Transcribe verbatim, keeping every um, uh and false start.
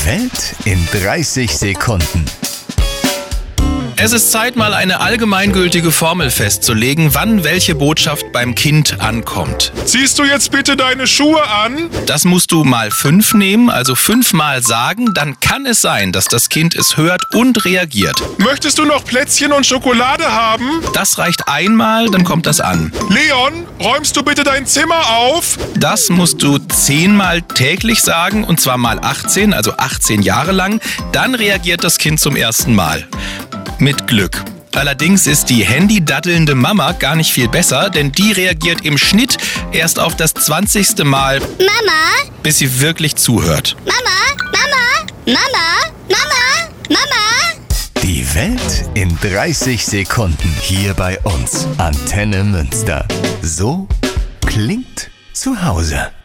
Die Welt in dreißig Sekunden. Es ist Zeit, mal eine allgemeingültige Formel festzulegen, wann welche Botschaft beim Kind ankommt. Ziehst du jetzt bitte deine Schuhe an? Das musst du mal fünf nehmen, also fünfmal sagen, dann kann es sein, dass das Kind es hört und reagiert. Möchtest du noch Plätzchen und Schokolade haben? Das reicht einmal, dann kommt das an. Leon, räumst du bitte dein Zimmer auf? Das musst du zehnmal täglich sagen, und zwar mal achtzehn, also achtzehn Jahre lang. Dann reagiert das Kind zum ersten Mal. Mit Glück. Allerdings ist die handydaddelnde Mama gar nicht viel besser, denn die reagiert im Schnitt erst auf das zwanzigste Mal, Mama, bis sie wirklich zuhört. Mama, Mama, Mama, Mama, Mama. Die Welt in dreißig Sekunden hier bei uns. Antenne Münster. So klingt zu Hause.